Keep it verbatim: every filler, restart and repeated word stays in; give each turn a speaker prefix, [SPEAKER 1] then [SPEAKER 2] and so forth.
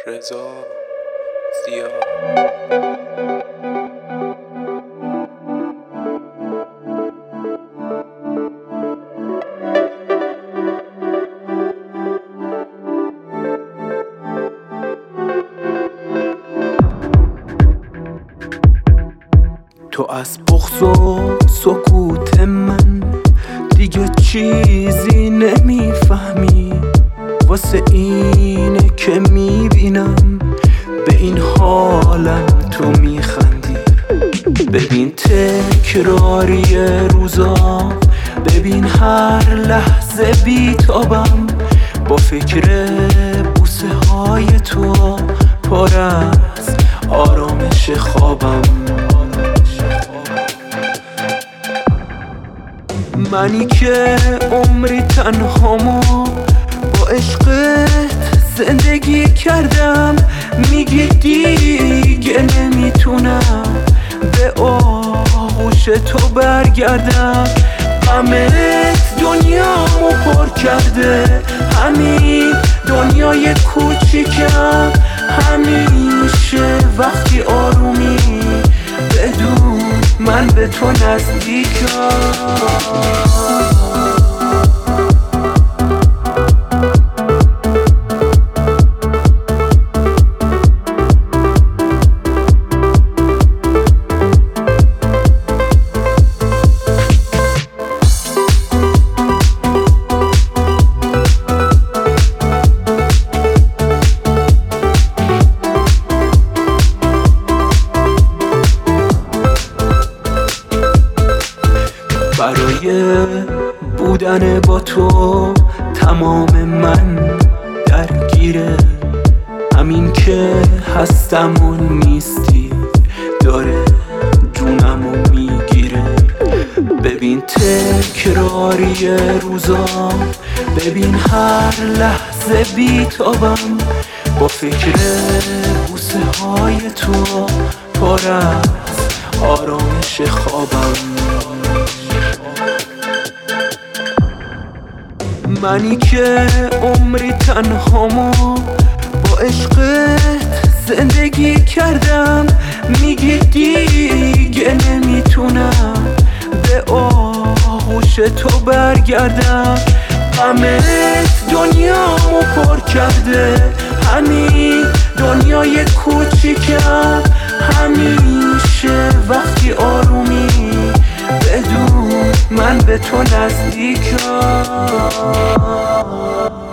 [SPEAKER 1] رضا زیا.
[SPEAKER 2] تو از بغض و سکوت من دیگه چیزی نمیفهمی، واسه اینه که میبینم به این حالم تو میخندی. ببین تکراری روزا، ببین هر لحظه بیتابم با فکر بوسه های تو، پر از آرامش خوابم. منی که عمری تنهامو با عشقت زندگی کردم، میگی دیگه نمیتونم به آغوش تو برگردم. غمت دنیامو پر کرده، همین دنیای کوچیکم. همیشه وقتی آرومی بدون من به تو نزدیکم. برای بودن با تو تمام من درگیره، همین که هستم و نیستی داره جونمو میگیره. ببین تکراری روزا، ببین هر لحظه بیتابم با فکر بوسه های تو، پر از آرامش خوابم. منی که عمری تنهامو با عشقت زندگی کردم، میگی دیگه نمیتونم به آغوش تو برگردم. غمت دنیامو پر کرده، همین دنیای کوچیکم. همیشه وقتی آرومی بدون من به تو نزدیکم.